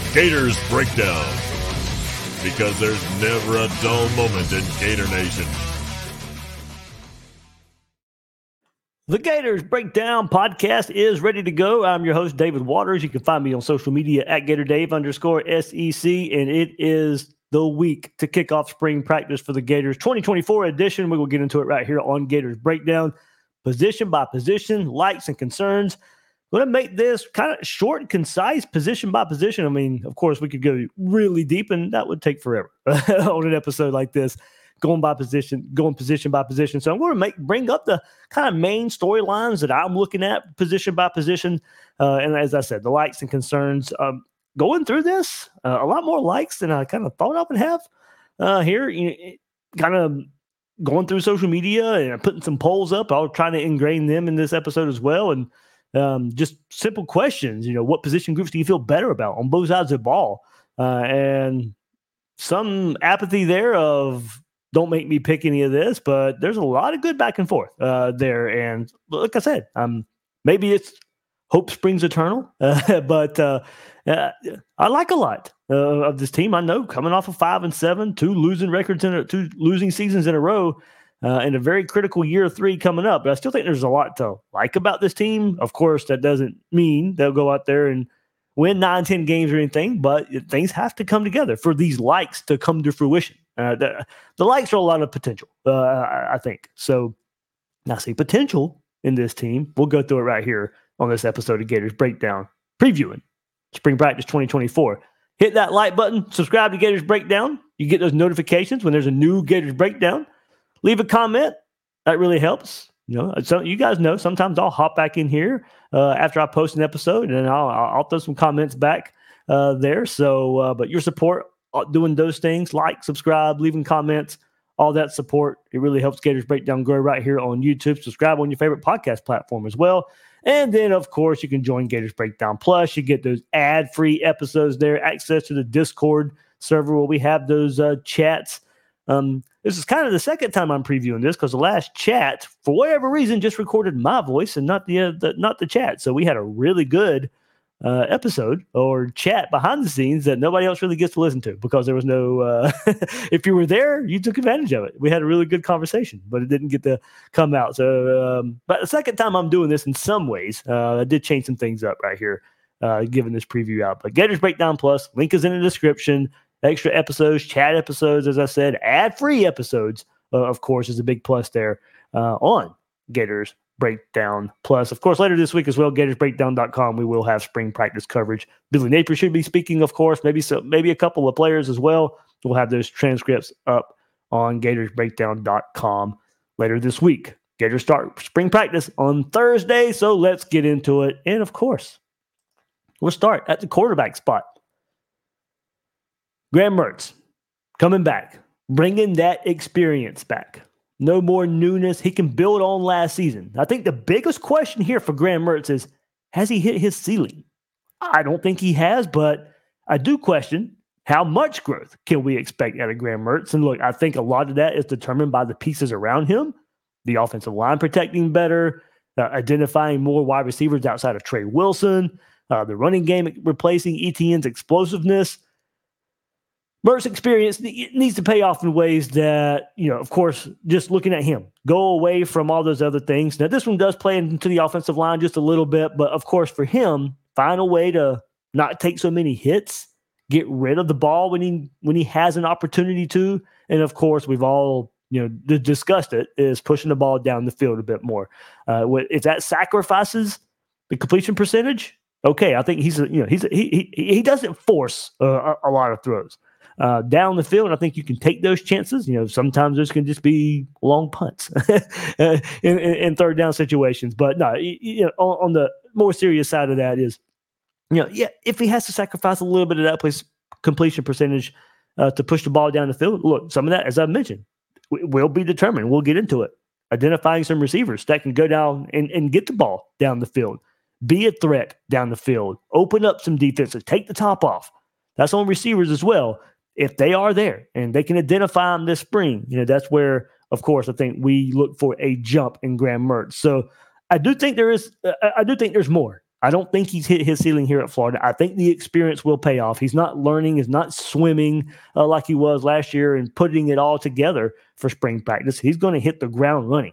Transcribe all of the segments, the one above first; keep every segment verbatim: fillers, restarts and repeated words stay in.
Gators Breakdown, because there's never a dull moment in Gator Nation. The Gators Breakdown podcast is ready to go. I'm your host, David Waters. You can find me on social media at GatorDave underscore S E C, and it is the week to kick off spring practice for the Gators twenty twenty-four edition. We will get into it right here on Gators Breakdown, position by position, likes and concerns. Going to make this kind of short and concise, position by position. I mean, of course, we could go really deep, and that would take forever on an episode like this, going by position, going position by position. So I'm going to make bring up the kind of main storylines that I'm looking at position by position. Uh, and as I said, the likes and concerns. Um, going through this, uh, a lot more likes than I kind of thought I would have uh, here. You know, kind of going through social media and putting some polls up. I'll try to ingrain them in this episode as well. And Um, just simple questions, you know, what position groups do you feel better about on both sides of the ball? Uh, and some apathy there of don't make me pick any of this, but there's a lot of good back and forth uh, there. And like I said, um, maybe it's hope springs eternal, uh, but uh, uh, I like a lot uh, of this team. I know coming off of five and seven, two losing records in a, two losing seasons in a row. Uh, in a very critical year three coming up. But I still think there's a lot to like about this team. Of course, that doesn't mean they'll go out there and win nine, ten games or anything, but things have to come together for these likes to come to fruition. Uh, the, the likes are a lot of potential, uh, I, I think. So now see potential in this team. We'll go through it right here on this episode of Gators Breakdown, previewing Spring Practice twenty twenty-four. Hit that like button, subscribe to Gators Breakdown. You get those notifications when there's a new Gators Breakdown. Leave a comment. That really helps. You know, so you guys know sometimes I'll hop back in here uh, after I post an episode, and I'll, I'll throw some comments back uh, there. So, uh, but your support doing those things, like, subscribe, leaving comments, all that support, it really helps Gators Breakdown grow right here on YouTube. Subscribe on your favorite podcast platform as well. And then, of course, you can join Gators Breakdown Plus. You get those ad-free episodes there, access to the Discord server where we have those uh, chats. Um, this is kind of the second time I'm previewing this because the last chat, for whatever reason, just recorded my voice and not the, uh, the not the chat. So we had a really good uh, episode or chat behind the scenes that nobody else really gets to listen to because there was no. Uh, if you were there, you took advantage of it. We had a really good conversation, but it didn't get to come out. So, um, but the second time I'm doing this, in some ways, uh, I did change some things up right here, uh, giving this preview out. But Gators Breakdown Plus, link is in the description. Extra episodes, chat episodes, as I said, ad-free episodes, uh, of course, is a big plus there uh, on Gators Breakdown Plus. Of course, later this week as well, Gators Breakdown dot com, we will have spring practice coverage. Billy Napier should be speaking, of course, maybe so, maybe a couple of players as well. We'll have those transcripts up on Gators Breakdown dot com later this week. Gators start spring practice on Thursday, so let's get into it. And, of course, we'll start at the quarterback spot. Graham Mertz coming back, bringing that experience back. No more newness. He can build on last season. I think the biggest question here for Graham Mertz is, has he hit his ceiling? I don't think he has, but I do question how much growth can we expect out of Graham Mertz. And look, I think a lot of that is determined by the pieces around him, the offensive line protecting better, uh, identifying more wide receivers outside of Trey Wilson, uh, the running game replacing Etienne's explosiveness. Mert's experience needs to pay off in ways that, you know, of course, just looking at him, go away from all those other things. Now, this one does play into the offensive line just a little bit, but of course, for him, find a way to not take so many hits, get rid of the ball when he when he has an opportunity to, and of course, we've all you know d- discussed it, is pushing the ball down the field a bit more. Uh, if that sacrifices the completion percentage, okay, I think he's a, you know he's a, he he he doesn't force uh, a, a lot of throws. Uh, down the field, I think you can take those chances. You know, sometimes those can just be long punts in, in, in third down situations. But no, you, you know, on, on the more serious side of that is, you know, yeah, if he has to sacrifice a little bit of that place completion percentage uh, to push the ball down the field, look, some of that, as I mentioned, w- will be determined. We'll get into it. Identifying some receivers that can go down and, and get the ball down the field, be a threat down the field, open up some defenses, take the top off. That's on receivers as well. If they are there and they can identify them this spring, you know, that's where, of course, I think we look for a jump in Graham Mertz. So I do think there is, uh, I do think there's more I don't think he's hit his ceiling here at Florida. I think the experience will pay off. He's not learning, he's not swimming uh, like he was last year and putting it all together for spring practice. He's going to hit the ground running.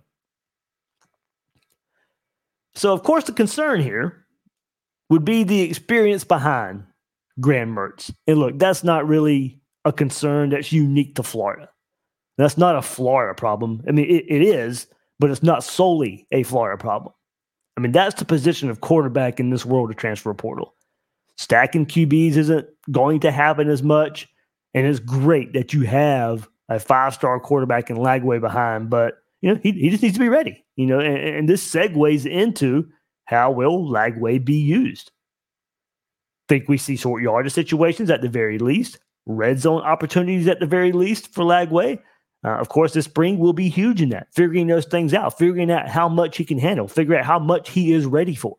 So, of course, the concern here would be the experience behind Graham Mertz. And look, that's not really a concern that's unique to Florida. That's not a Florida problem. I mean, it, it is, but it's not solely a Florida problem. I mean, that's the position of quarterback in this world of transfer portal. Stacking Q Bs isn't going to happen as much, and it's great that you have a five-star quarterback in Lagway behind, but you know he, he just needs to be ready. You know, and, and this segues into how will Lagway be used. Think we see short yardage situations at the very least, red zone opportunities at the very least for Lagway. Uh, of course, this spring will be huge in that, figuring those things out, figuring out how much he can handle, figuring out how much he is ready for.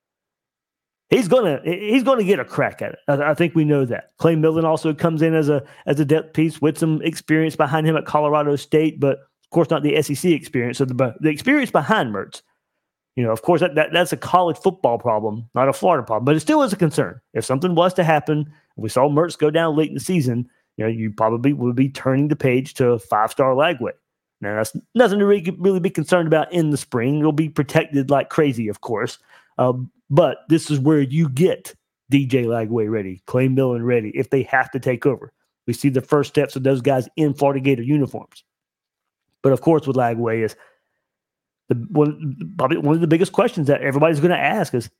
He's gonna he's gonna get a crack at it. I, I think we know that. Clay Millen also comes in as a as a depth piece with some experience behind him at Colorado State, but of course not the S E C experience. So the the experience behind Mertz, you know, of course that, that that's a college football problem, not a Florida problem, but it still is a concern. If something was to happen, we saw Mertz go down late in the season, you know, you probably would be turning the page to five-star Lagway. Now, that's nothing to really, really be concerned about in the spring. It'll be protected like crazy, of course. Um, but this is where you get D J Lagway ready, Clay Millen ready, if they have to take over. We see the first steps of those guys in Florida Gator uniforms. But, of course, with Lagway is the one, probably one of the biggest questions that everybody's going to ask is,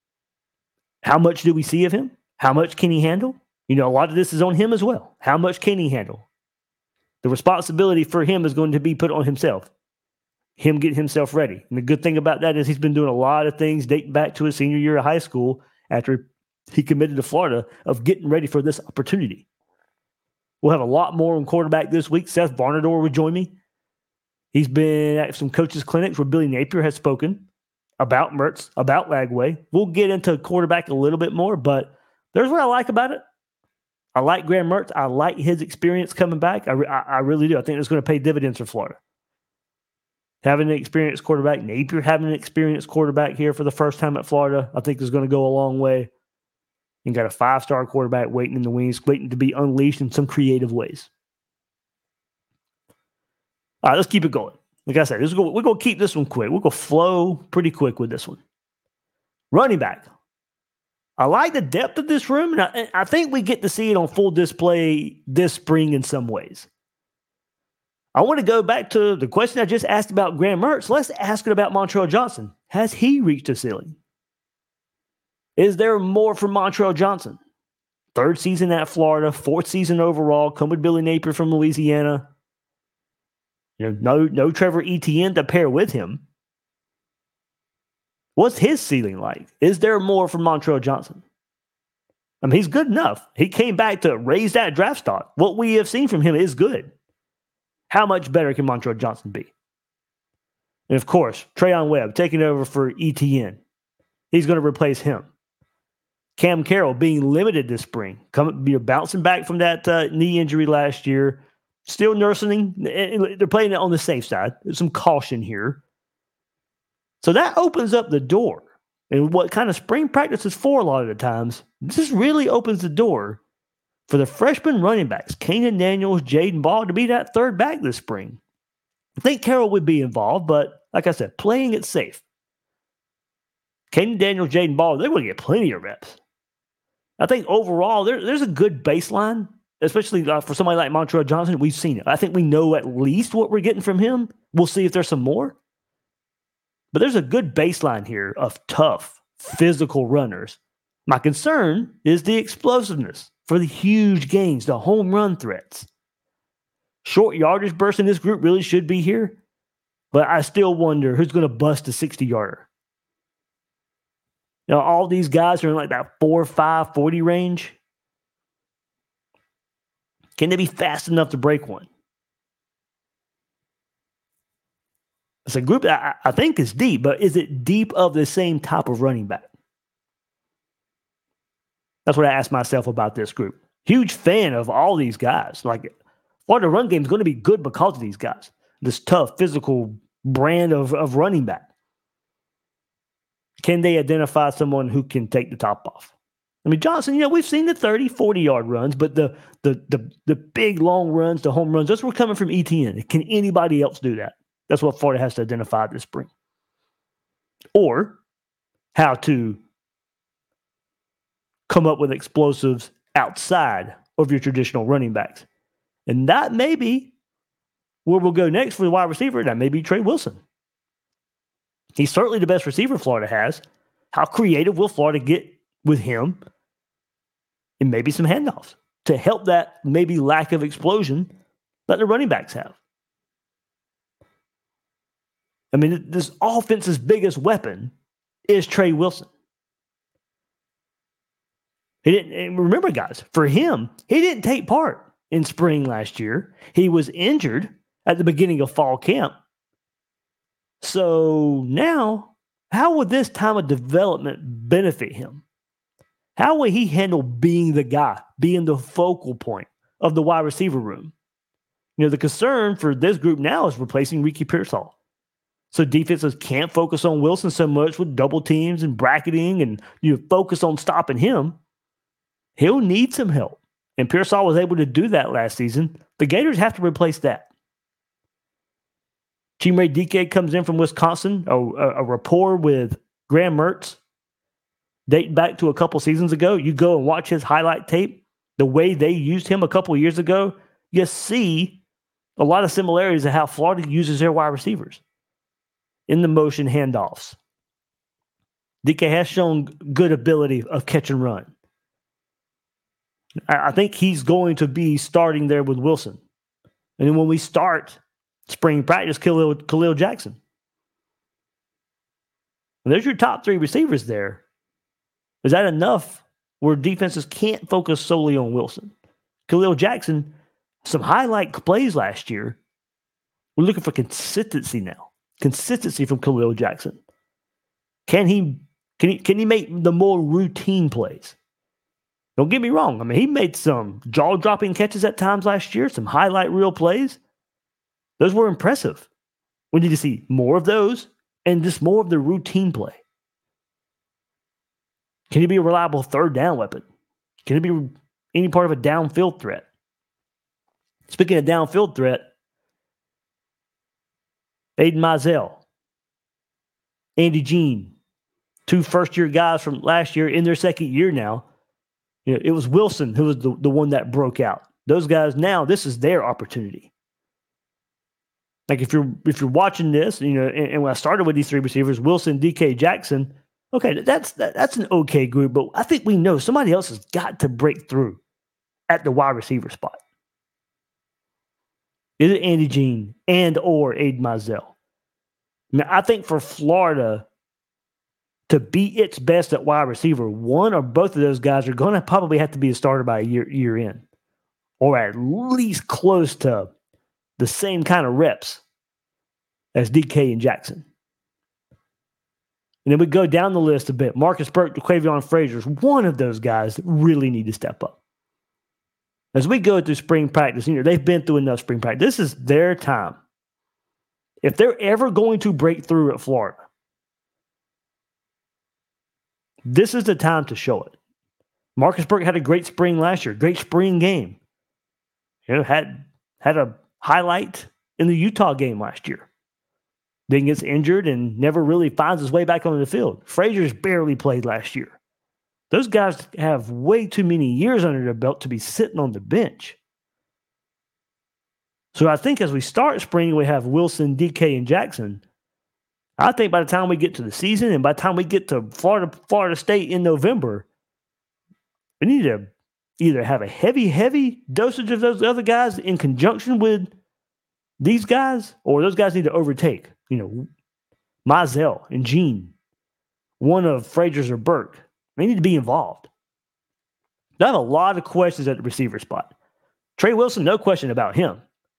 how much do we see of him? How much can he handle? You know, a lot of this is on him as well. How much can he handle? The responsibility for him is going to be put on himself. Him getting himself ready. And the good thing about that is he's been doing a lot of things dating back to his senior year of high school after he committed to Florida of getting ready for this opportunity. We'll have a lot more on quarterback this week. Seth Barnador will join me. He's been at some coaches' clinics where Billy Napier has spoken about Mertz, about Lagway. We'll get into quarterback a little bit more, but there's what I like about it. I like Graham Mertz. I like his experience coming back. I, I, I really do. I think it's going to pay dividends for Florida. Having an experienced quarterback, Napier having an experienced quarterback here for the first time at Florida, I think is going to go a long way. You got a five-star quarterback waiting in the wings, waiting to be unleashed in some creative ways. All right, let's keep it going. Like I said, this is go, we're going to keep this one quick. We're going to flow pretty quick with this one. Running back. I like the depth of this room, and I, I think we get to see it on full display this spring in some ways. I want to go back to the question I just asked about Graham Mertz. Let's ask it about Montrell Johnson. Has he reached a ceiling? Is there more from Montrell Johnson? Third season at Florida, fourth season overall, come with Billy Napier from Louisiana. You know, no, no Trevor Etienne to pair with him. What's his ceiling like? Is there more from Montrell Johnson? I mean, he's good enough. He came back to raise that draft stock. What we have seen from him is good. How much better can Montrell Johnson be? And, of course, Trayon Webb taking over for Etienne. He's going to replace him. Cam Carroll being limited this spring, coming, you know, bouncing back from that uh, knee injury last year, still nursing. They're playing it on the safe side. There's some caution here. So that opens up the door. And what kind of spring practice is for a lot of the times, this really opens the door for the freshman running backs, Kanan Daniels, Jaden Ball, to be that third back this spring. I think Carroll would be involved, but like I said, playing it safe. Kanan Daniels, Jaden Ball, they're going to get plenty of reps. I think overall, there, there's a good baseline, especially uh, for somebody like Montrell Johnson. We've seen it. I think we know at least what we're getting from him. We'll see if there's some more. But there's a good baseline here of tough, physical runners. My concern is the explosiveness for the huge gains, the home run threats. Short yardage burst in this group really should be here, but I still wonder who's going to bust a sixty-yarder. You know, all these guys are in like that four, five, forty range. Can they be fast enough to break one? It's a group that I, I think is deep, but is it deep of the same type of running back? That's what I asked myself about this group. Huge fan of all these guys. Like, Florida run game is going to be good because of these guys. This tough, physical brand of, of running back. Can they identify someone who can take the top off? I mean, Johnson, you know, we've seen the thirty, forty-yard runs, but the the the the big, long runs, the home runs, those were coming from E T N. Can anybody else do that? That's what Florida has to identify this spring. Or how to come up with explosives outside of your traditional running backs. And that may be where we'll go next for the wide receiver. That may be Trey Wilson. He's certainly the best receiver Florida has. How creative will Florida get with him? And maybe some handoffs to help that maybe lack of explosion that the running backs have. I mean, this offense's biggest weapon is Trey Wilson. He didn't, and remember, guys, for him, he didn't take part in spring last year. He was injured at the beginning of fall camp. So now, how would this time of development benefit him? How will he handle being the guy, being the focal point of the wide receiver room? You know, the concern for this group now is replacing Ricky Pearsall. So defenses can't focus on Wilson so much with double teams and bracketing and you know, focus on stopping him. He'll need some help. And Pearsall was able to do that last season. The Gators have to replace that. Chimere Dike comes in from Wisconsin, a, a, a rapport with Graham Mertz, dating back to a couple seasons ago. You go and watch his highlight tape, the way they used him a couple years ago, you see a lot of similarities to how Florida uses their wide receivers in the motion handoffs. Dike has shown good ability of catch and run. I think he's going to be starting there with Wilson. And then when we start spring practice, Khalil, Khalil Jackson. And there's your top three receivers there. Is that enough where defenses can't focus solely on Wilson? Khalil Jackson, some highlight plays last year. We're looking for consistency now. Consistency from Khalil Jackson. Can he, can he, can he make the more routine plays? Don't get me wrong. I mean, he made some jaw-dropping catches at times last year, some highlight reel plays. Those were impressive. We need to see more of those and just more of the routine play. Can he be a reliable third down weapon? Can he be any part of a downfield threat? Speaking of downfield threat, Aiden Mizell, Andy Jean, two first-year guys from last year in their second year now. You know, it was Wilson who was the, the one that broke out. Those guys now, this is their opportunity. Like if you're if you're watching this, you know, and, and when I started with these three receivers, Wilson, D K, Jackson, okay, that's that, that's an okay group, but I think we know somebody else has got to break through at the wide receiver spot. Is it Andy Jean and or Aiden Mizell? I mean, I think for Florida to be its best at wide receiver, one or both of those guys are going to probably have to be a starter by a year, year in, or at least close to the same kind of reps as D K and Jackson. And then we go down the list a bit. Marcus Burke, Quavion Frazier is one of those guys that really need to step up. As we go through spring practice, you know, they've been through enough spring practice. This is their time. If they're ever going to break through at Florida, this is the time to show it. Marcus Burke had a great spring last year, great spring game. You know, had had a highlight in the Utah game last year. Then gets injured and never really finds his way back on the field. Frazier's barely played last year. Those guys have way too many years under their belt to be sitting on the bench. So I think as we start spring, we have Wilson, D K, and Jackson. I think by the time we get to the season and by the time we get to Florida, Florida State in November, we need to either have a heavy, heavy dosage of those other guys in conjunction with these guys, or those guys need to overtake. You know, Mizell and Jean, one of Frazier's or Burke. They need to be involved. I have a lot of questions at the receiver spot. Trey Wilson, no question about him.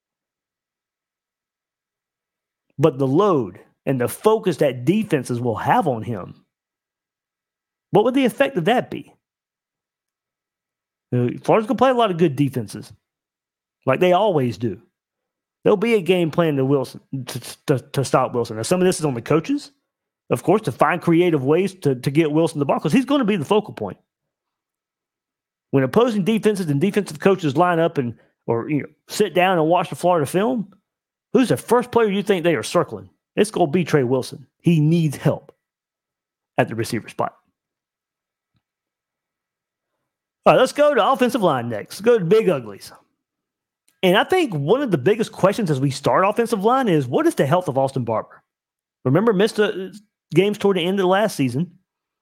But the load and the focus that defenses will have on him, what would the effect of that be? You know, Florida's going to play a lot of good defenses, like they always do. There'll be a game plan to Wilson to, to, to stop Wilson. Now, some of this is on the coaches. of course, to find creative ways to, to get Wilson the ball because he's going to be the focal point. When opposing defenses and defensive coaches line up and or you know, sit down and watch the Florida film, who's the first player you think they are circling? It's going to be Trey Wilson. He needs help at the receiver spot. All right, let's go to offensive line next. Let's go to big uglies. And I think one of the biggest questions as we start offensive line is, what is the health of Austin Barber? Remember, missed the games toward the end of the last season.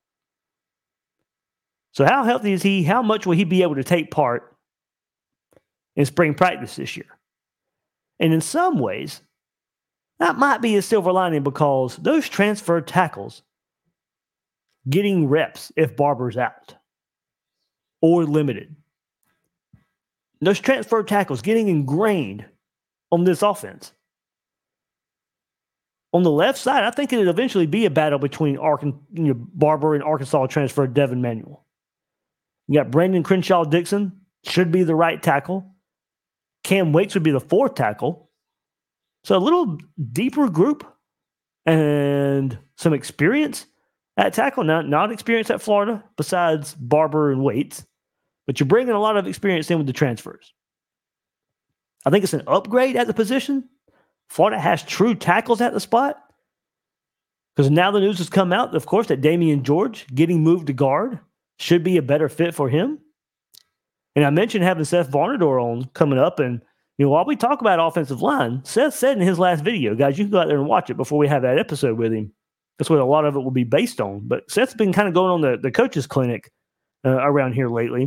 So how healthy is he? How much will he be able to take part in spring practice this year? And in some ways, that might be a silver lining because those transfer tackles getting reps if Barber's out or limited. Those transfer tackles getting ingrained on this offense. On the left side, I think it'll eventually be a battle between Arkan, you know, Barber and Arkansas transfer Devin Manuel. You got Brandon Crenshaw Dixon, should be the right tackle. Cam Wakes would be the fourth tackle. So a little deeper group and some experience at tackle. Not, not experience at Florida besides Barber and Waits. But you're bringing a lot of experience in with the transfers. I think it's an upgrade at the position. Florida has true tackles at the spot. Because now the news has come out, of course, that Damian George getting moved to guard should be a better fit for him. And I mentioned having Seth Varnador on coming up. And, you know, while we talk about offensive line, Seth said in his last video, guys, you can go out there and watch it before we have that episode with him. That's what a lot of it will be based on. But Seth's been kind of going on the, the coaches clinic uh, around here lately.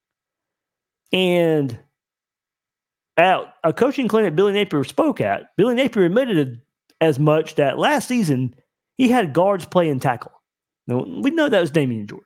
And at a coaching clinic Billy Napier spoke at, Billy Napier admitted as much that last season he had guards playing tackle. Now, we know that was Damian George.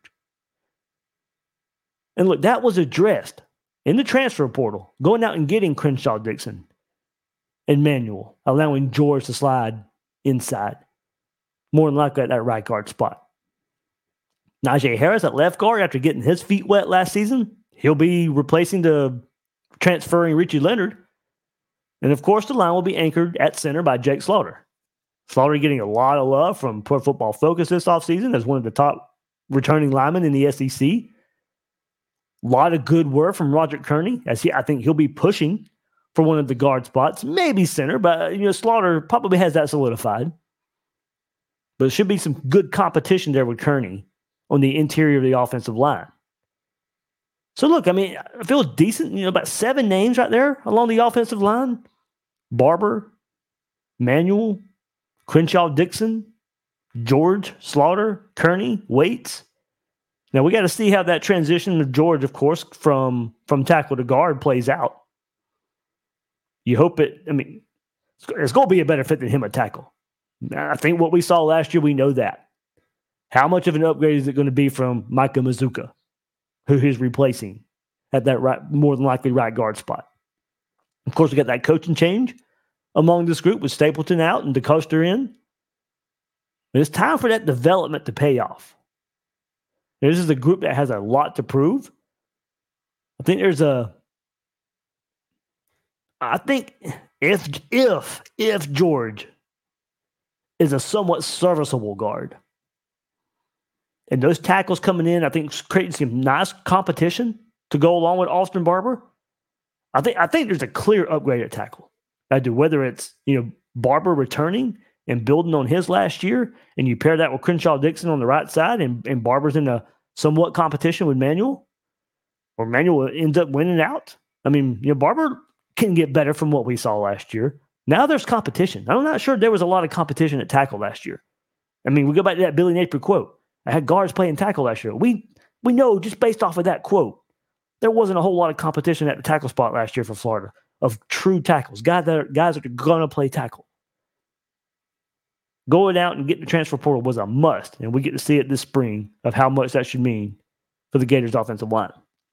And look, that was addressed in the transfer portal, going out and getting Crenshaw Dixon and Manuel, allowing George to slide inside, more than likely at that right guard spot. Najee Harris at left guard, after getting his feet wet last season, he'll be replacing the transferring Richie Leonard. And of course, the line will be anchored at center by Jake Slaughter. Slaughter getting a lot of love from Pro Football Focus this offseason as one of the top returning linemen in the S E C. A lot of good work from Roger Kearney, as he, I think he'll be pushing for one of the guard spots, maybe center, but you know, Slaughter probably has that solidified. But there should be some good competition there with Kearney on the interior of the offensive line. So look, I mean, it feels decent. You know, about seven names right there along the offensive line: Barber, Manuel, Crenshaw Dixon, George, Slaughter, Kearney, Waits. Now we got to see how that transition of George, of course, from from tackle to guard plays out. You hope it. I mean, it's going to be a better fit than him at tackle. I think what we saw last year, we know that. How much of an upgrade is it going to be from Micah Mazuka, who he's replacing at that right, more than likely right guard spot? Of course, we got that coaching change among this group with Stapleton out and DeCoster in. But it's time for that development to pay off. This is a group that has a lot to prove. I think there's a. I think if if if George is a somewhat serviceable guard, and those tackles coming in, I think creating some nice competition to go along with Austin Barber. I think I think there's a clear upgrade at tackle. I do, whether it's you know Barber returning and building on his last year, and you pair that with Crenshaw Dixon on the right side, and, and Barber's in a somewhat competition with Manuel, or Manuel ends up winning out. I mean, you know, Barber can get better from what we saw last year. Now there's competition. I'm not sure there was a lot of competition at tackle last year. I mean, we go back to that Billy Napier quote. I had guards playing tackle last year. We we know just based off of that quote, there wasn't a whole lot of competition at the tackle spot last year for Florida of true tackles, guys that are, guys that are going to play tackle. Going out and getting the transfer portal was a must, and we get to see it this spring of how much that should mean for the Gators' offensive line.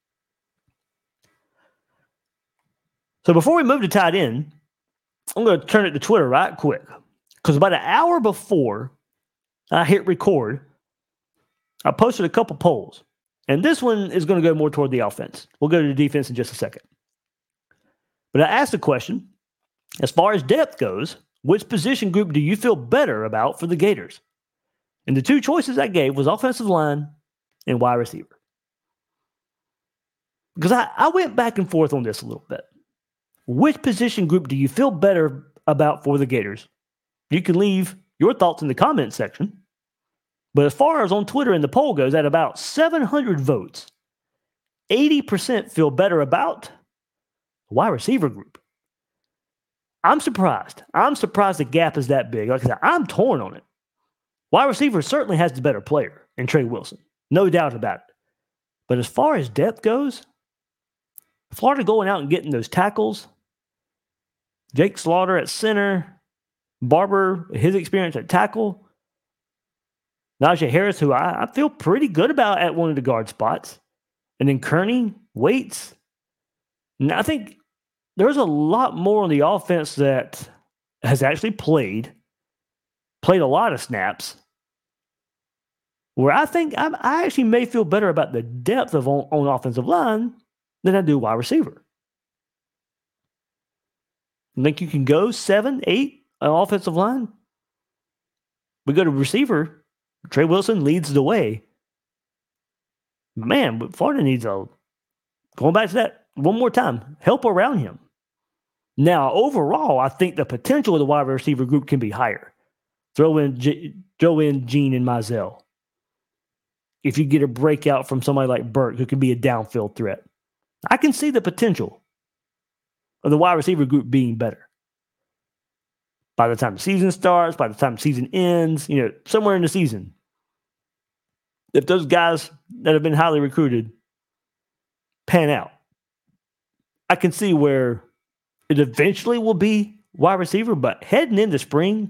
So before we move to tight end, I'm going to turn it to Twitter right quick, because about an hour before I hit record, I posted a couple polls, and this one is going to go more toward the offense. We'll go to the defense in just a second. But I asked the question, as far as depth goes, which position group do you feel better about for the Gators? And the two choices I gave was offensive line and wide receiver. Because I, I went back and forth on this a little bit. Which position group do you feel better about for the Gators? You can leave your thoughts in the comments section. But as far as on Twitter and the poll goes, at about seven hundred votes, eighty percent feel better about the wide receiver group. I'm surprised. I'm surprised the gap is that big. Like I said, I'm torn on it. Wide receiver certainly has the better player in Trey Wilson. No doubt about it. But as far as depth goes, Florida going out and getting those tackles, Jake Slaughter at center, Barber, his experience at tackle, Najee Harris, who I, I feel pretty good about at one of the guard spots, and then Kearney, Waits. And I think there's a lot more on the offense that has actually played, played a lot of snaps, where I think I'm, I actually may feel better about the depth of on, on offensive line than I do wide receiver. I think you can go seven, eight on offensive line. We go to receiver. Trey Wilson leads the way. Man, but Florida needs a, going back to that one more time, help around him. Now, overall, I think the potential of the wide receiver group can be higher. Throw in, G- throw in Gene and Mizell. If you get a breakout from somebody like Burke, who can be a downfield threat, I can see the potential of the wide receiver group being better. By the time the season starts, by the time the season ends, you know, somewhere in the season, if those guys that have been highly recruited pan out, I can see where it eventually will be wide receiver, but heading into spring,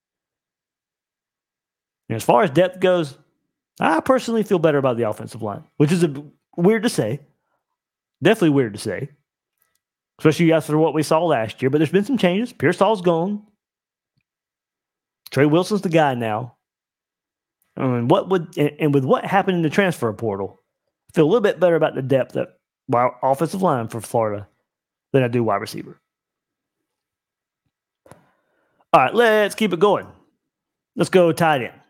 and as far as depth goes, I personally feel better about the offensive line, which is a, weird to say. Definitely weird to say, especially after what we saw last year. But there's been some changes. Pearsall's gone. Trey Wilson's the guy now. And what would and with what happened in the transfer portal, I feel a little bit better about the depth of offensive line for Florida than I do wide receiver. All right, let's keep it going. Let's go tight end.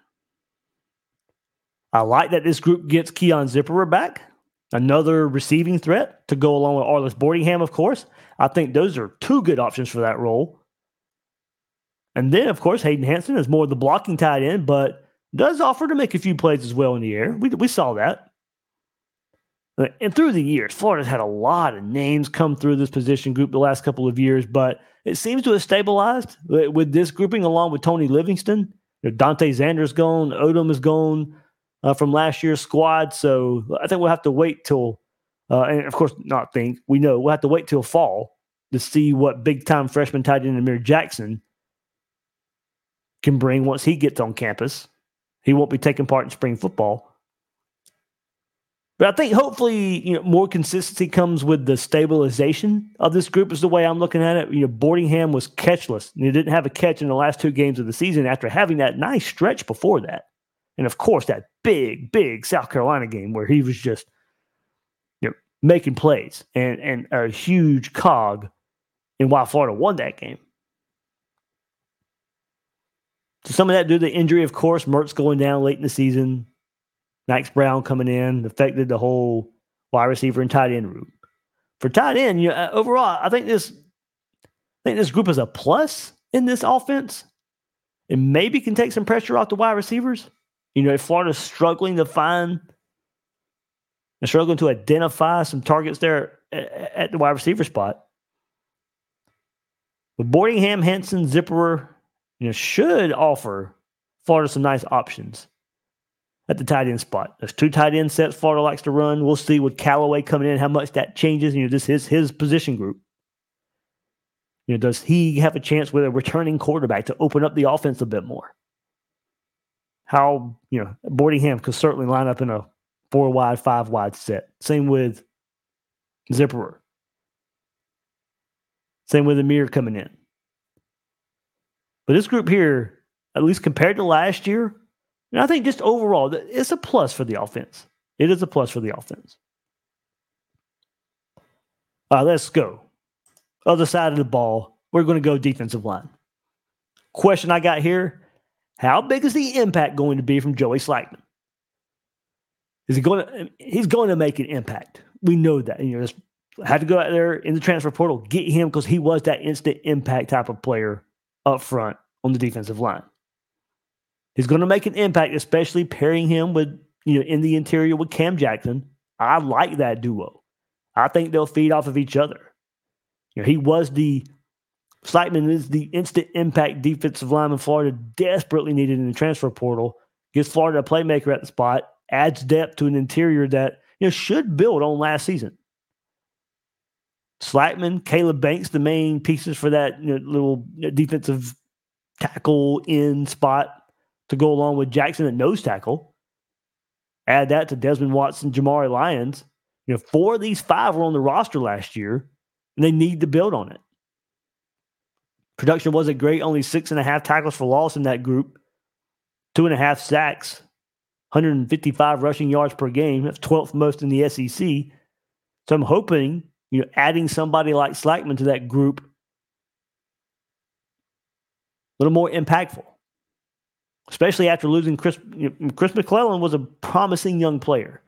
I like that this group gets Keon Zipperer back. Another receiving threat to go along with Arliss Boardingham, of course. I think those are two good options for that role. And then, of course, Hayden Hanson is more the blocking tight end, but does offer to make a few plays as well in the air. We, we saw that. And through the years, Florida's had a lot of names come through this position group the last couple of years, but it seems to have stabilized with this grouping along with Tony Livingston. Dante Zander's gone. Odom is gone. Uh, from last year's squad. So I think we'll have to wait till, uh, and of course, not think, we know we'll have to wait till fall to see what big time freshman tight end Amir Jackson can bring once he gets on campus. He won't be taking part in spring football. But I think hopefully, you know, more consistency comes with the stabilization of this group is the way I'm looking at it. You know, Boardingham was catchless. And he didn't have a catch in the last two games of the season after having that nice stretch before that. And of course, that big, big South Carolina game where he was just, you know, making plays and, and a huge cog in why Florida won that game. So some of that due to the injury, of course, Mertz going down late in the season, Max Brown coming in, affected the whole wide receiver and tight end room. For tight end, you know, overall, I think this, I think this group is a plus in this offense, and maybe can take some pressure off the wide receivers. You know, if Florida's struggling to find and struggling to identify some targets there at the wide receiver spot, but Boardingham, Hanson, Zipperer, you know, should offer Florida some nice options at the tight end spot. There's two tight end sets Florida likes to run. We'll see with Callaway coming in how much that changes. You know, this is his position group. You know, does he have a chance with a returning quarterback to open up the offense a bit more? How, you know, Boardingham could certainly line up in a four wide, five wide set. Same with Zipperer. Same with Amir coming in. But this group here, at least compared to last year, and I think just overall, it's a plus for the offense. It is a plus for the offense. All right, let's go. Other side of the ball, we're going to go defensive line. Question I got here. How big is the impact going to be from Joey Slackman? Is he going to? He's going to make an impact. We know that. You know, just had to go out there in the transfer portal, get him because he was that instant impact type of player up front on the defensive line. He's going to make an impact, especially pairing him with, you know, in the interior with Cam Jackson. I like that duo. I think they'll feed off of each other. You know, he was the Slackman is the instant impact defensive lineman Florida desperately needed in the transfer portal. Gives Florida a playmaker at the spot, adds depth to an interior that, you know, should build on last season. Slackman, Caleb Banks, the main pieces for that, you know, little defensive tackle in spot to go along with Jackson at nose tackle. Add that to Desmond Watson, Jamari Lyons. You know, four of these five were on the roster last year, and they need to build on it. Production wasn't great, only six and a half tackles for loss in that group, two and a half sacks, one hundred fifty-five rushing yards per game. That's twelfth most in the S E C. So I'm hoping, you know, adding somebody like Slackman to that group, a little more impactful, especially after losing Chris. You know, Chris McClellan was a promising young player.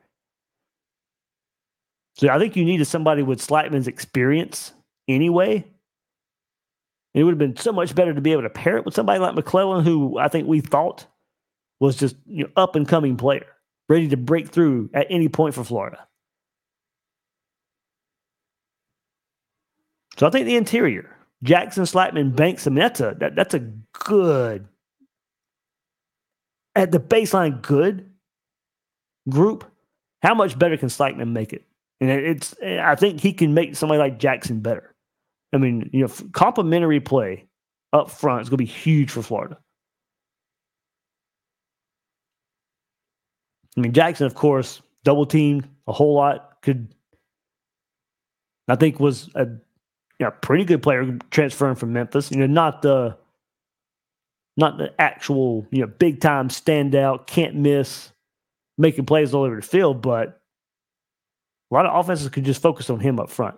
So I think you needed somebody with Slackman's experience anyway. It would have been so much better to be able to pair it with somebody like McClellan, who I think we thought was just, you know, up and coming player, ready to break through at any point for Florida. So I think the interior, Jackson, Slackman, Banks, I mean, that's a that, that's a good, at the baseline, good group. How much better can Slackman make it? And it's, I think he can make somebody like Jackson better. I mean, you know, complementary play up front is going to be huge for Florida. I mean, Jackson, of course, double teamed a whole lot. Could, I think, was a you know, pretty good player transferring from Memphis. You know, not the, not the actual, you know, big time standout, can't miss, making plays all over the field, but a lot of offenses could just focus on him up front.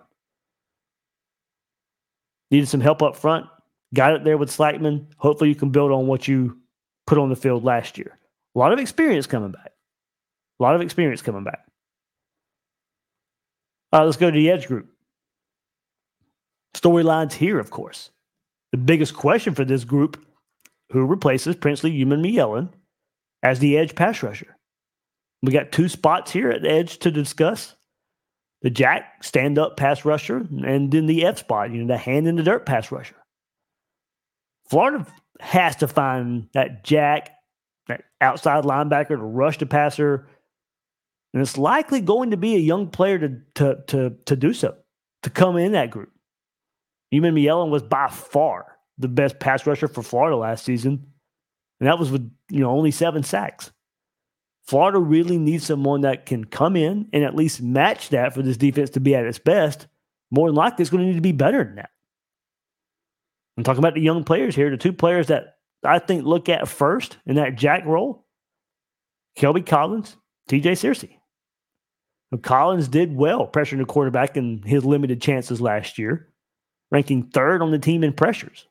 Needed some help up front. Got it there with Slackman. Hopefully you can build on what you put on the field last year. A lot of experience coming back. A lot of experience coming back. All right, let's go to the edge group. Storylines here, of course. The biggest question for this group, who replaces Princely Umanmielen as the edge pass rusher? We got two spots here at the edge to discuss. The Jack stand-up pass rusher, and then the F spot, you know, the hand in the dirt pass rusher. Florida has to find that Jack, that outside linebacker to rush the passer, and it's likely going to be a young player to to to, to do so, to come in that group. Umanmielen was by far the best pass rusher for Florida last season, and that was with, you know, only seven sacks. Florida really needs someone that can come in and at least match that for this defense to be at its best. More than likely, it's going to need to be better than that. I'm talking about the young players here, the two players that I think look at first in that Jack role, Kelby Collins, T J Searcy. Now, Collins did well pressuring the quarterback in his limited chances last year, ranking third on the team in pressures.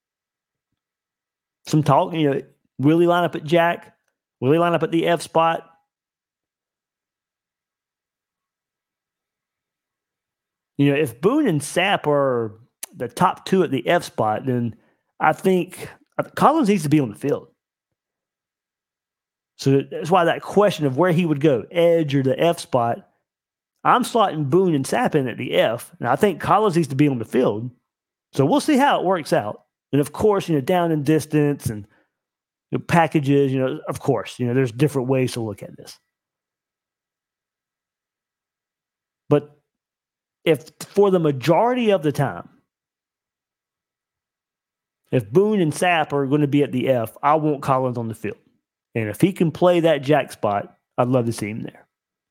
Some talk, you know, will he line up at Jack? Will he line up at the F spot? You know, if Boone and Sapp are the top two at the F spot, then I think Collins needs to be on the field. So that's why that question of where he would go, edge or the F spot, I'm slotting Boone and Sapp in at the F, and I think Collins needs to be on the field. So we'll see how it works out. And of course, you know, down in distance and, you know, packages, you know, of course, you know, there's different ways to look at this. But if for the majority of the time, if Boone and Sapp are going to be at the F, I want Collins on the field. And if he can play that Jack spot, I'd love to see him there.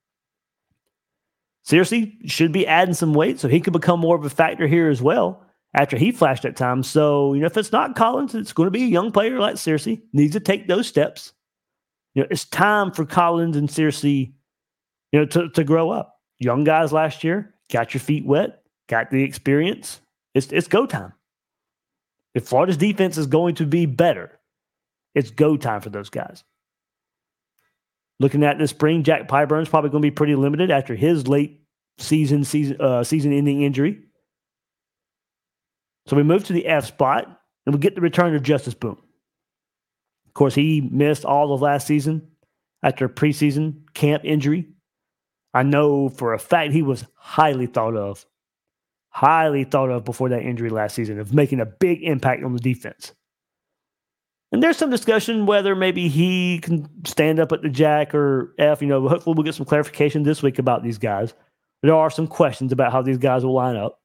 Searcy should be adding some weight, so he could become more of a factor here as well after he flashed at times. So, you know, if it's not Collins, it's going to be a young player like Searcy. Needs to take those steps. You know, it's time for Collins and Searcy, you know, to, to grow up. Young guys last year, got your feet wet, got the experience. It's it's go time. If Florida's defense is going to be better, it's go time for those guys. Looking at this spring, Jack Pyburn's probably going to be pretty limited after his late season season uh, season-ending injury. So we move to the F spot, and we get the return of Justice Boone. Of course, he missed all of last season after a preseason camp injury. I know for a fact he was highly thought of, highly thought of before that injury last season of making a big impact on the defense. And there's some discussion whether maybe he can stand up at the Jack or F. You know, hopefully we'll get some clarification this week about these guys. There are some questions about how these guys will line up.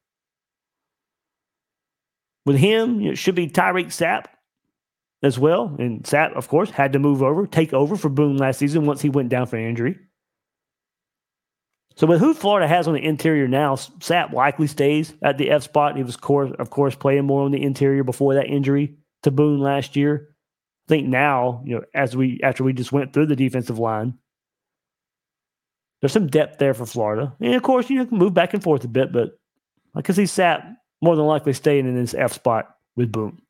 With him, you know, it should be Tyreek Sapp as well. And Sapp, of course, had to move over, take over for Boone last season once he went down for injury. So with who Florida has on the interior now, Sapp likely stays at the F spot. He was, of course, playing more on the interior before that injury to Boone last year. I think now, you know, as we after we just went through the defensive line, there's some depth there for Florida. And of course, you know, can move back and forth a bit, but I can see Sapp more than likely staying in this F spot with Boone.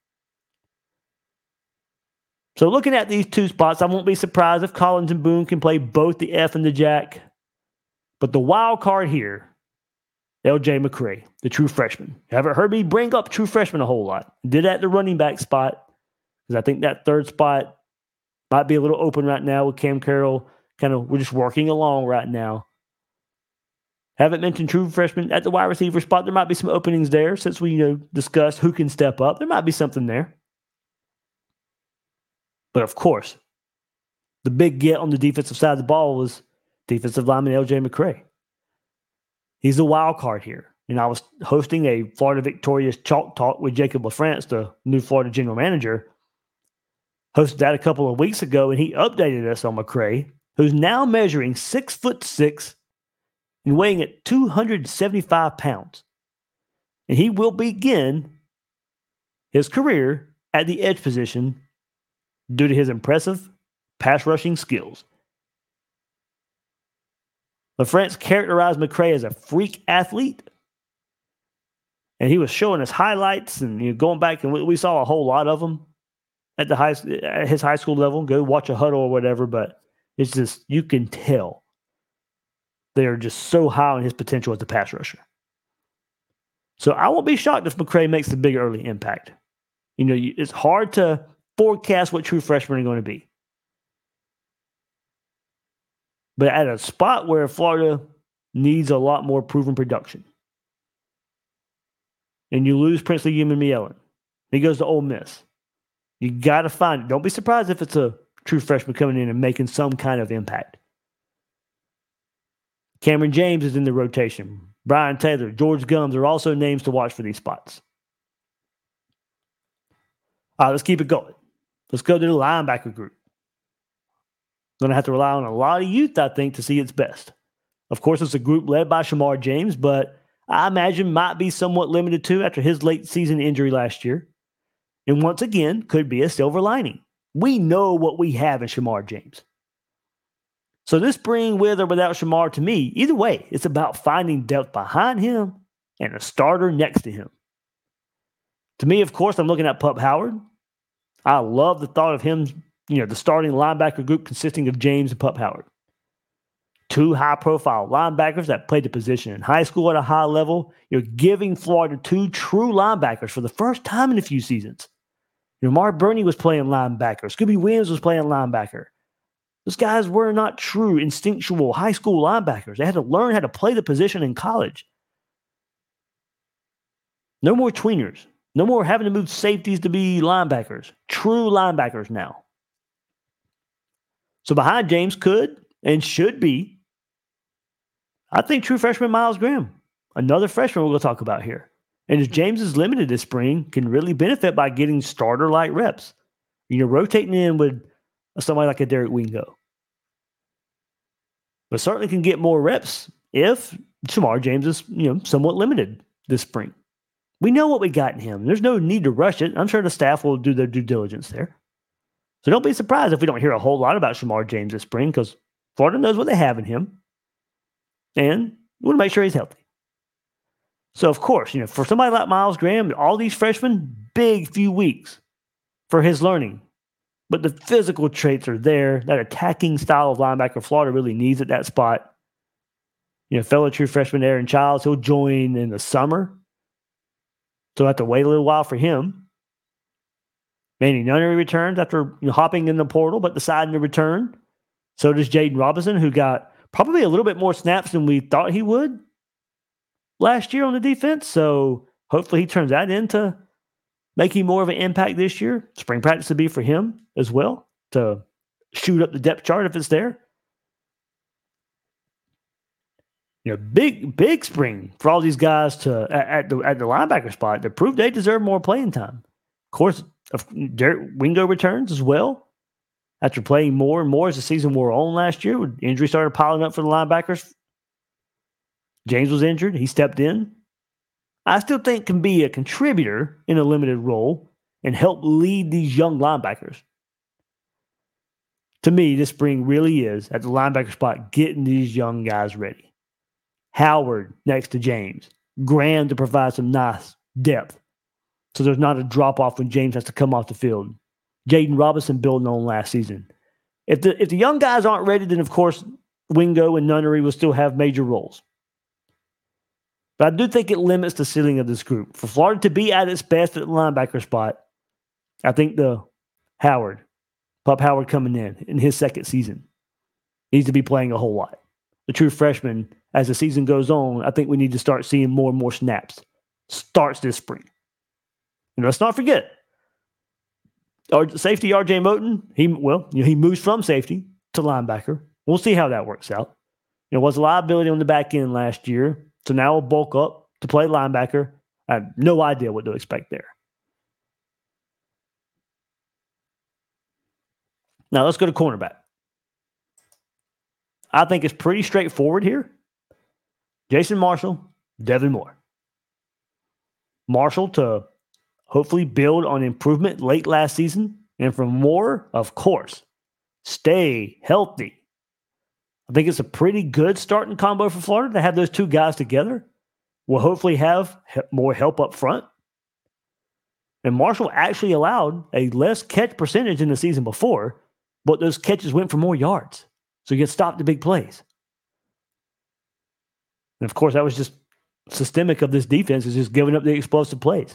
So looking at these two spots, I won't be surprised if Collins and Boone can play both the F and the Jack. But the wild card here, L J McCray, the true freshman. You haven't heard me bring up true freshman a whole lot. Did at the running back spot, because I think that third spot might be a little open right now with Cam Carroll. Kind of, we're just working along right now. Haven't mentioned true freshman at the wide receiver spot. There might be some openings there since we, you know, discussed who can step up. There might be something there. But of course, the big get on the defensive side of the ball was defensive lineman L J McCray. He's the wild card here. And I was hosting a Florida Victorious Chalk Talk with Jacob LaFrance, the new Florida general manager. Hosted that a couple of weeks ago, and he updated us on McCray, who's now measuring six foot six and weighing at two hundred seventy-five pounds. And he will begin his career at the edge position due to his impressive pass rushing skills. LaFrance characterized McCray as a freak athlete, and he was showing us highlights and, you know, going back, and we, we saw a whole lot of them at the high at his high school level. Go watch a huddle or whatever, but it's just, you can tell they are just so high on his potential as a pass rusher. So I won't be shocked if McCray makes a big early impact. You know, it's hard to forecast what true freshmen are going to be. But at a spot where Florida needs a lot more proven production, and you lose Princely Umanmielen, he goes to Ole Miss. You got to find it. Don't be surprised if it's a true freshman coming in and making some kind of impact. Cameron James is in the rotation. Brian Taylor, George Gums are also names to watch for these spots. All right, let's keep it going. Let's go to the linebacker group. Going to have to rely on a lot of youth, I think, to see its best. Of course, it's a group led by Shamar James, but I imagine might be somewhat limited too after his late season injury last year. And once again, could be a silver lining. We know what we have in Shamar James. So this spring, with or without Shamar, to me, either way, it's about finding depth behind him and a starter next to him. To me, of course, I'm looking at Pup Howard. I love the thought of him, you know, the starting linebacker group consisting of James and Pup Howard. Two high-profile linebackers that played the position in high school at a high level. You're giving Florida two true linebackers for the first time in a few seasons. You know, Mark Burney was playing linebacker. Scooby Williams was playing linebacker. Those guys were not true, instinctual high school linebackers. They had to learn how to play the position in college. No more tweeners. No more having to move safeties to be linebackers. True linebackers now. So behind James could and should be, I think, true freshman Miles Graham. Another freshman we're going to talk about here. And as James is limited this spring, can really benefit by getting starter-like reps. You know, rotating in with somebody like a Derek Wingo. But certainly can get more reps if Shamar James is, you know, somewhat limited this spring. We know what we got in him. There's no need to rush it. I'm sure the staff will do their due diligence there. So don't be surprised if we don't hear a whole lot about Shamar James this spring, because Florida knows what they have in him. And we want to make sure he's healthy. So, of course, you know, for somebody like Miles Graham, all these freshmen, big few weeks for his learning. but the physical traits are there. That attacking style of linebacker Florida really needs at that spot. You know, fellow true freshman Aaron Childs, he'll join in the summer. So I have to wait a little while for him. Manny Nunnery returns after you know, hopping in the portal, but deciding to return. So does Jaden Robinson, who got probably a little bit more snaps than we thought he would last year on the defense. So hopefully he turns that into making more of an impact this year. Spring practice would be for him as well to shoot up the depth chart if it's there. You know, big, big spring for all these guys to at, at the at the linebacker spot to prove they deserve more playing time. Of course, Derek Wingo returns as well after playing more and more as the season wore on last year. When injuries started piling up for the linebackers. James was injured. He stepped in. I still think can be a contributor in a limited role and help lead these young linebackers. To me, this spring really is at the linebacker spot getting these young guys ready. Howard next to James. Graham to provide some nice depth so there's not a drop-off when James has to come off the field. Jaden Robinson building on last season. If the if the young guys aren't ready, then of course Wingo and Nunnery will still have major roles. But I do think it limits the ceiling of this group. For Florida to be at its best at the linebacker spot, I think the Howard, Pup Howard coming in in his second season, needs to be playing a whole lot. The true freshman, as the season goes on, I think we need to start seeing more and more snaps. Starts this spring. And let's not forget, our safety R J Moten, he well, you know, he moves from safety to linebacker. We'll see how that works out. You know, was a liability on the back end last year, so now we'll bulk up to play linebacker. I have no idea what to expect there. Now let's go to cornerback. I think it's pretty straightforward here. Jason Marshall, Devin Moore. Marshall to hopefully build on improvement late last season. And for Moore, of course, stay healthy. I think it's a pretty good starting combo for Florida to have those two guys together. We'll hopefully have more help up front. And Marshall actually allowed a less catch percentage in the season before, but those catches went for more yards. So you get stopped the big plays. And of course, that was just systemic of this defense, is just giving up the explosive plays.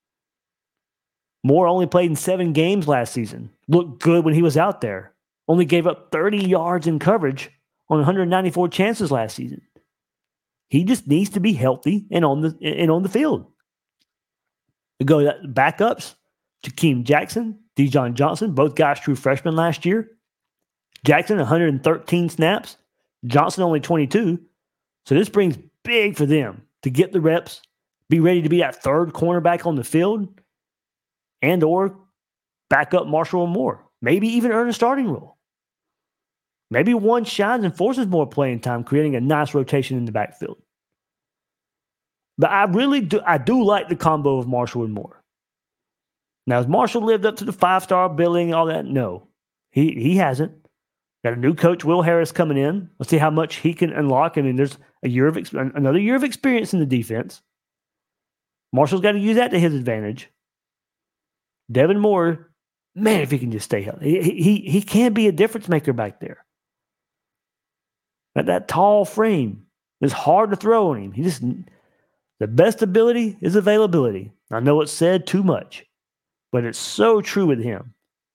Moore only played in seven games last season. Looked good when he was out there. Only gave up thirty yards in coverage on one hundred ninety-four chances last season. He just needs to be healthy and on the and on the field. We go to backups. Jakeem Jackson, Dijon Johnson, both guys true freshmen last year. Jackson, one hundred thirteen snaps. Johnson, only twenty-two. So this brings big for them to get the reps, be ready to be that third cornerback on the field, and or back up Marshall and Moore. Maybe even earn a starting role. Maybe one shines and forces more playing time, creating a nice rotation in the backfield. But I really do, I do like the combo of Marshall and Moore. Now, has Marshall lived up to the five-star billing and all that? No, he he hasn't. Got a new coach, Will Harris, coming in. Let's see how much he can unlock. I mean, there's a year of ex- another year of experience in the defense. Marshall's got to use that to his advantage. Devin Moore, man, if he can just stay healthy, he he, he can be a difference maker back there. But that tall frame is hard to throw on him. He just the best ability is availability. I know it's said too much, but it's so true with him.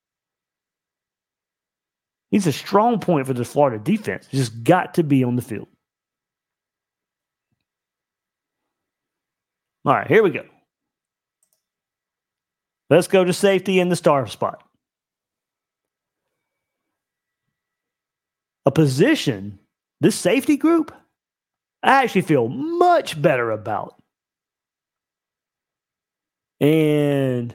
He's a strong point for the Florida defense. He's just got to be on the field. All right, here we go. Let's go to safety in the star spot. A position, this safety group, I actually feel much better about. And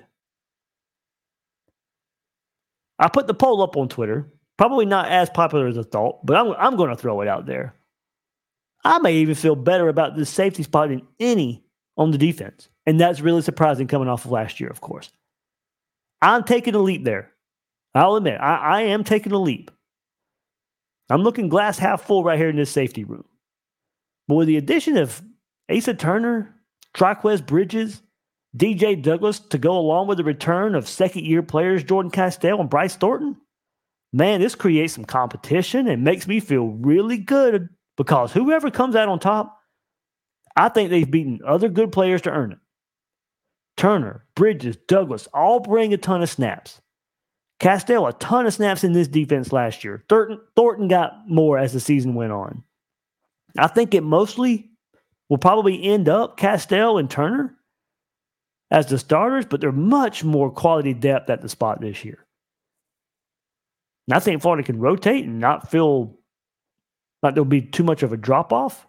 I put the poll up on Twitter. Probably not as popular as I thought, but I'm, I'm going to throw it out there. I may even feel better about this safety spot than any on the defense. And that's really surprising coming off of last year, of course. I'm taking a leap there. I'll admit, I, I am taking a leap. I'm looking glass half full right here in this safety room. But with the addition of Asa Turner, Triquez Bridges, D J Douglas to go along with the return of second-year players Jordan Castell and Bryce Thornton, man, this creates some competition and makes me feel really good because whoever comes out on top, I think they've beaten other good players to earn it. Turner, Bridges, Douglas all bring a ton of snaps. Castell, a ton of snaps in this defense last year. Thornton, Thornton got more as the season went on. I think it mostly will probably end up Castell and Turner as the starters, but they're much more quality depth at the spot this year. And I think Florida can rotate and not feel like there'll be too much of a drop-off.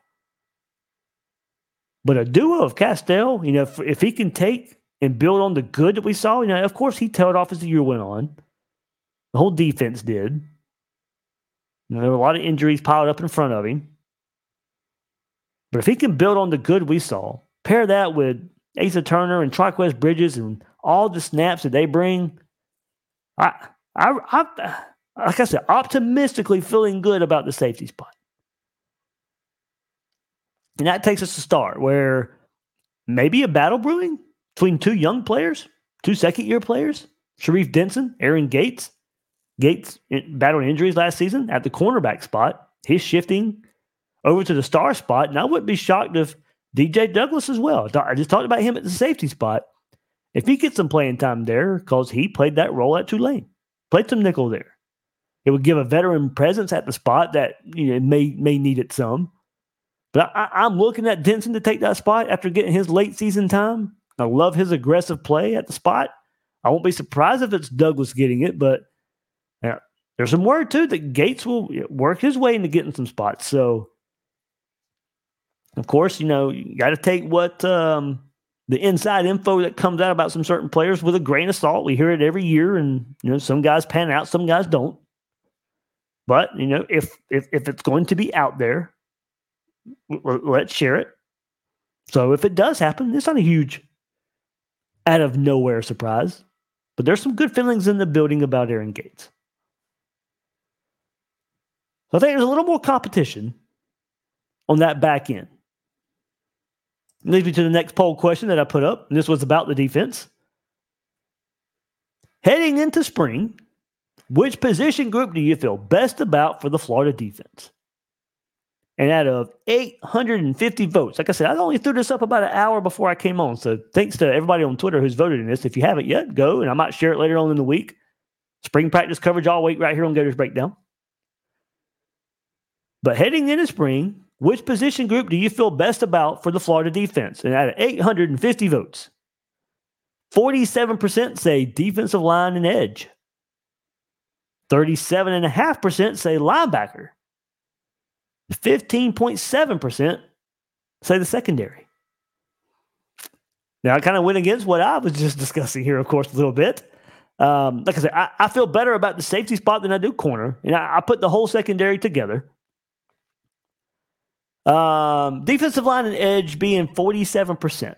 But a duo of Castell, you know, if, if he can take and build on the good that we saw, you know, of course he tailed off as the year went on. The whole defense did. You know, there were a lot of injuries piled up in front of him. But if he can build on the good we saw, pair that with Asa Turner and Triquez Bridges and all the snaps that they bring, I, I, I, like I said, optimistically feeling good about the safety spot. And that takes us to start where maybe a battle brewing between two young players, two second-year players, Sharif Denson, Aaron Gates. Gates battled injuries last season at the cornerback spot. He's shifting over to the star spot, and I wouldn't be shocked if D J Douglas as well. I just talked about him at the safety spot. If he gets some playing time there, because he played that role at Tulane, played some nickel there, it would give a veteran presence at the spot that you know may may need it some. But I, I'm looking at Denson to take that spot after getting his late season time. I love his aggressive play at the spot. I won't be surprised if it's Douglas getting it, but yeah, there's some word too that Gates will work his way into getting some spots. So, of course, you know, you got to take what um, the inside info that comes out about some certain players with a grain of salt. We hear it every year, and you know, some guys pan out, some guys don't. But you know, if if if it's going to be out there, let's share it. So if it does happen, it's not a huge out of nowhere surprise, but there's some good feelings in the building about Aaron Gates. So I think there's a little more competition on that back end. Leads me to the next poll question that I put up, and this was about the defense. Heading into spring, which position group do you feel best about for the Florida defense? And out of eight hundred fifty votes, like I said, I only threw this up about an hour before I came on. So thanks to everybody on Twitter who's voted in this. If you haven't yet, go, and I might share it later on in the week. Spring practice coverage all week right here on Gators Breakdown. But heading into spring, which position group do you feel best about for the Florida defense? And out of eight hundred fifty votes, forty-seven percent say defensive line and edge. thirty-seven point five percent say linebacker. fifteen point seven percent say the secondary. Now, I kind of went against what I was just discussing here, of course, a little bit. Um, like I said, I, I feel better about the safety spot than I do corner. And I, I put the whole secondary together. Um, defensive line and edge being forty-seven percent.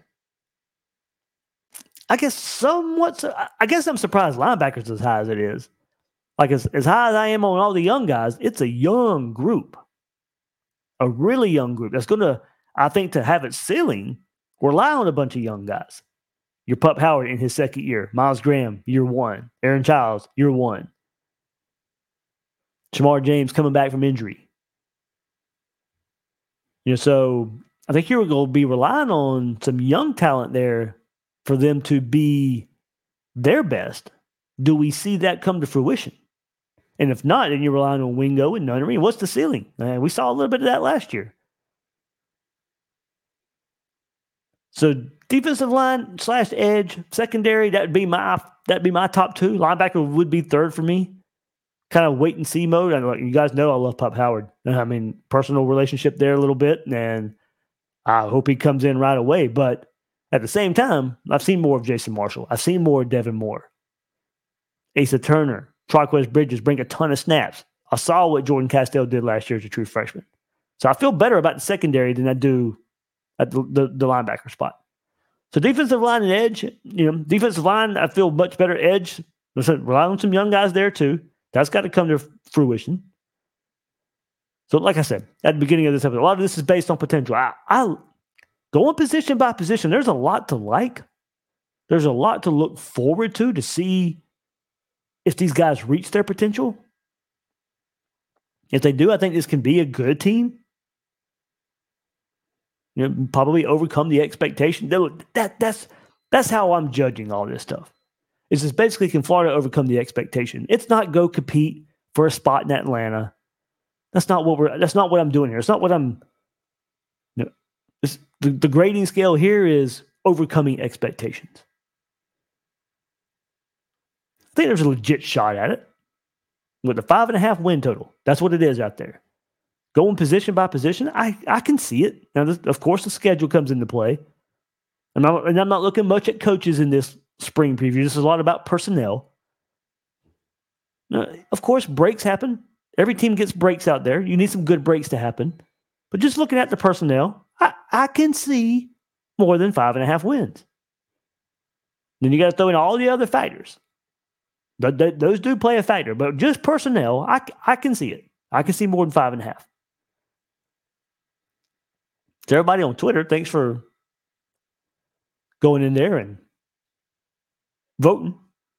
I guess somewhat, I guess I'm surprised linebackers as high as it is. Like as, as high as I am on all the young guys, it's a young group. A really young group that's going to, I think, to have its ceiling, rely on a bunch of young guys. Your Pup Howard in his second year. Miles Graham, year one. Aaron Childs, year one. Shamar James coming back from injury. You know, so I think you're going to be relying on some young talent there for them to be their best. Do we see that come to fruition? And if not, then you're relying on Wingo and Nunnery. What's the ceiling? Uh, we saw a little bit of that last year. So defensive line slash edge, secondary, that would be my that'd be my top two. Linebacker would be third for me. Kind of wait and see mode. I know you guys know I love Pup Howard. I mean, personal relationship there a little bit, and I hope he comes in right away. But at the same time, I've seen more of Jason Marshall. I've seen more of Devin Moore. Asa Turner, Triquez Bridges bring a ton of snaps. I saw what Jordan Castell did last year as a true freshman. So I feel better about the secondary than I do at the, the, the linebacker spot. So defensive line and edge, you know, defensive line, I feel much better edge. Rely on some young guys there too. That's got to come to fruition. So like I said, at the beginning of this episode, a lot of this is based on potential. I, I going position by position, there's a lot to like. there's a lot to look forward to to see if these guys reach their potential. If they do, I think this can be a good team. You know, probably overcome the expectation. That, that's, that's how I'm judging all this stuff. It's just basically, can Florida overcome the expectation? It's not go compete for a spot in Atlanta. That's not what we're. That's not what I'm doing here. It's not what I'm. You know, it's, the, the grading scale here is overcoming expectations. I think there's a legit shot at it with a five and a half win total. That's what it is out there. Going position by position, I, I can see it. Now, this, of course, the schedule comes into play. And I'm, and I'm not looking much at coaches in this spring preview. This is a lot about personnel. Now, of course, breaks happen. Every team gets breaks out there. You need some good breaks to happen. But just looking at the personnel, I, I can see more than five and a half wins. Then you got to throw in all the other factors. Th- th- those do play a factor. But just personnel, I, I can see it. I can see more than five and a half. To everybody on Twitter, thanks for going in there and voting.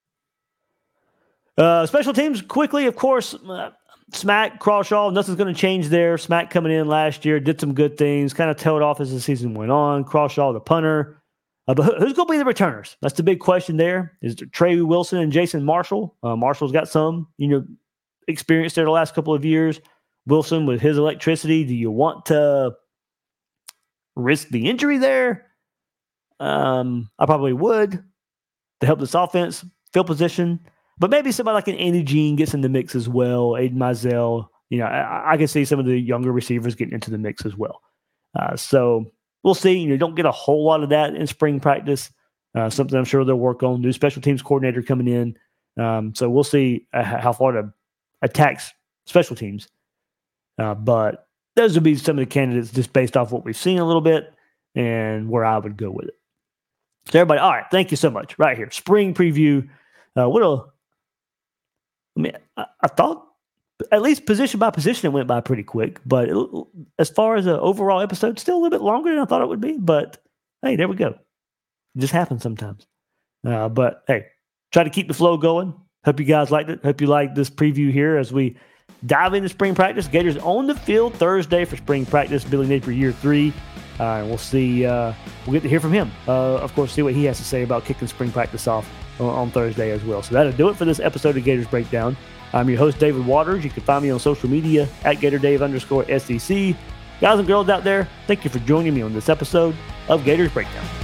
Uh, special teams, quickly, of course, uh, Smack, Crawshaw, nothing's going to change there. Smack coming in last year, did some good things, kind of tailed off as the season went on. Crawshaw, the punter. Uh, but who's going to be the returners? That's the big question there. Is it Trey Wilson and Jason Marshall? Uh, Marshall's got some, you know, experience there the last couple of years. Wilson with his electricity. Do you want to risk the injury there? Um, I probably would to help this offense fill position. But maybe somebody like an Andy Jean gets in the mix as well. Aiden Mizell. You know, I, I can see some of the younger receivers getting into the mix as well. Uh, so we'll see. You know, don't get a whole lot of that in spring practice. Uh, something I'm sure they'll work on. New special teams coordinator coming in. Um, so we'll see uh, how Florida attacks special teams. Uh, but those would be some of the candidates just based off what we've seen a little bit and where I would go with it. So everybody, all right, thank you so much. Right here, spring preview. Uh, what a, I mean, I, I thought at least position by position it went by pretty quick. But it, as far as an overall episode, still a little bit longer than I thought it would be. But hey, there we go. It just happens sometimes. Uh, but hey, try to keep the flow going. Hope you guys liked it. Hope you liked this preview here as we dive into spring practice. Gators on the field Thursday for spring practice. Billy Napier year three. Uh, and we'll see. Uh, we'll get to hear from him. Uh, of course, see what he has to say about kicking spring practice off on, on Thursday as well. So that'll do it for this episode of Gators Breakdown. I'm your host, David Waters. You can find me on social media at GatorDave underscore S E C. Guys and girls out there, thank you for joining me on this episode of Gators Breakdown.